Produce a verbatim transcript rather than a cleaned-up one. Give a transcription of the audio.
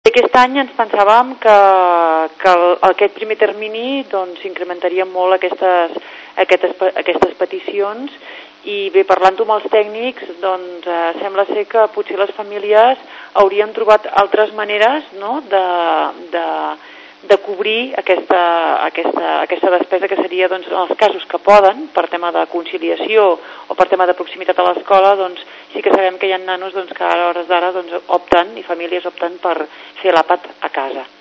Aquest any ens pensàvem que, que el, aquest primer termini doncs s'incrementaria molt aquestes, aquestes, aquestes peticions i bé, parlant-ho amb els tècnics, doncs eh, sembla ser que potser les famílies haurien trobat altres maneres, no?, de, de, de cobrir aquesta, aquesta, aquesta despesa que seria, doncs, en els casos que poden, per tema de conciliació o per tema de proximitat a l'escola, doncs sí que sabem que hi ha nanos doncs, que a hores d'ara doncs, opten, i famílies opten per fer l'àpat a casa.